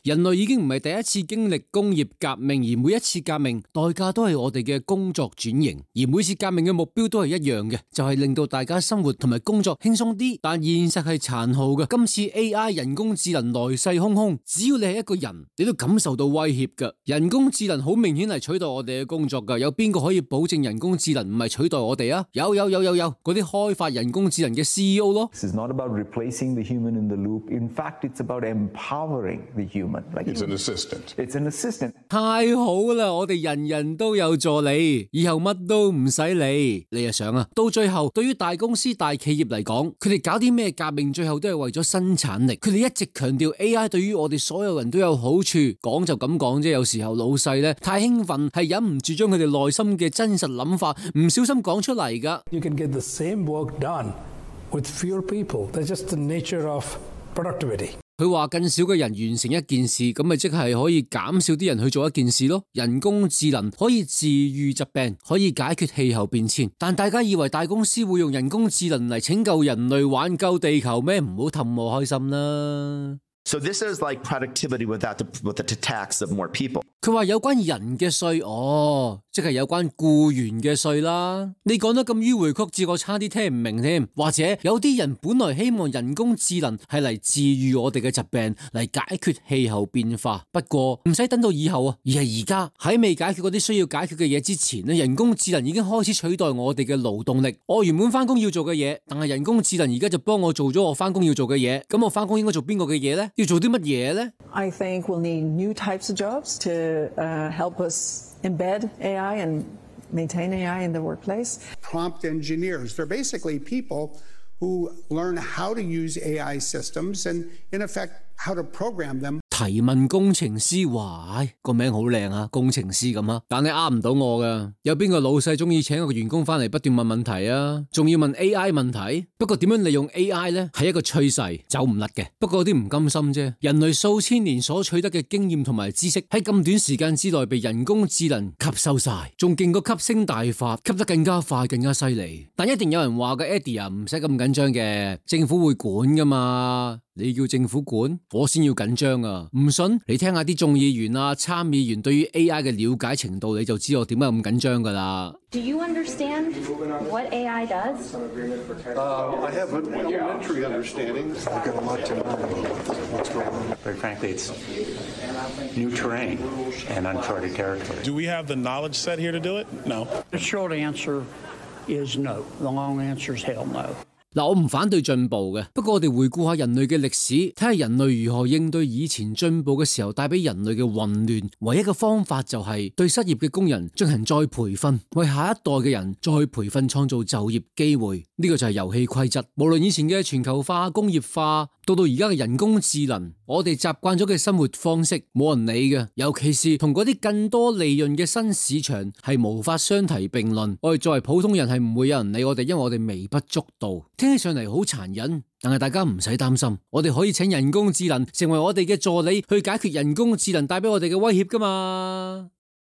人類已經唔係第一次經歷工業革命，而每一次革命代價都係我哋嘅工作轉型，而每次革命嘅目標都係一樣嘅，就係令到大家生活同埋工作輕鬆啲。但現實係殘酷嘅，今次 AI 人工智能來勢洶洶，只要你係一個人，你都感受到威脅㗎。人工智能好明顯係取代我哋嘅工作㗎，有邊個可以保證人工智能唔係取代我哋啊？有，嗰啲開發人工智能嘅 CEO 咯。 This is not about replacing the human in the loop. In fact, it's about empowering the human. It's an assistant. It's an assistant. 太好啦，我哋人人都有助理，以後乜都唔使理。你又想啊？到最後，對於大公司、大企業嚟講，佢哋搞啲咩革命，最後都係為咗生產力。佢哋一直強調 AI 對於我哋所有人都有好處，講就咁講啫。有時候老細咧太興奮，係忍唔住將佢哋內心嘅真實諗法唔小心講出嚟噶。 You can get the same work done with fewer people. That's just the nature of productivity. 佢話更少嘅人完成一件事，咁咪即係可以減少啲人去做一件事咯。人工智能可以治癒疾病，可以解決氣候變遷，但大家以為大公司會用人工智能嚟拯救人類、挽救地球咩？唔好氹我開心啦。 So this is like productivity without the tax of more people. 佢話有關人嘅稅，即係有關僱員嘅稅啦。你講得咁迂迴曲折，我差啲聽唔明添。或者有啲人本來希望人工智能係嚟治癒我哋嘅疾病，嚟解決氣候變化。不過唔使等到以後啊，而係而家喺未解決嗰啲需要解決嘅嘢之前咧，人工智能已經開始取代我哋嘅勞動力。我原本翻工要做嘅嘢，但係人工智能而家就幫我做咗我翻工要做嘅嘢。咁我翻工應該做邊個嘅嘢呢？要做啲乜嘢呢？ I think we'll need new types of jobs to help us embed AI and maintain AI in the workplace. Prompt engineers, they're basically people who learn how to use AI systems and, in effect, how to program them. 提問工程師，哇，個名好靚啊，工程師咁啊，但你呃唔到我噶。有邊個老細中意請一個員工翻嚟不斷問問題啊？仲要問 AI 問題？不過點樣利用 AI 呢？係一個趨勢，走唔甩嘅。不過有啲唔甘心啫。人類數千年所取得嘅經驗同埋知識，喺咁短時間之內被人工智能吸收晒，仲勁過吸星大法，吸得更加快、更加犀利。但一定有人話嘅 Eddie 啊，唔使咁緊張嘅，政府會管噶嘛。你叫政府管，我先要緊張啊！唔信你聽下啲眾議員啊、參議員對於 AI 嘅了解程度，你就知我點解咁緊張噶啦。 Do you understand what AI does? I have an elementary understanding. I've got a lot to learn. What's going on? Very frankly, it's new terrain and uncharted territory. Do we have the knowledge set here to do it? No. The short answer is no. The long answer is hell no. 嗱，我唔反對進步嘅，不過我哋回顧下人類嘅歷史，睇下人類如何應對以前進步嘅時候帶俾人類嘅混亂。唯一嘅方法就係對失業嘅工人進行再培訓，為下一代嘅人再培訓，創造就業機會。呢個就係遊戲規則。無論以前嘅全球化、工業化，到而家嘅人工智能，我哋習慣咗嘅生活方式冇人理嘅，尤其是同嗰啲更多利潤嘅新市場係無法相提並論。我哋作為普通人係唔會有人理我哋，因為我哋微不足道。聽起上嚟好殘忍，但係大家唔使擔心，我哋可以請人工智能成為我哋嘅助理，去解決人工智能帶俾我哋嘅威脅㗎嘛。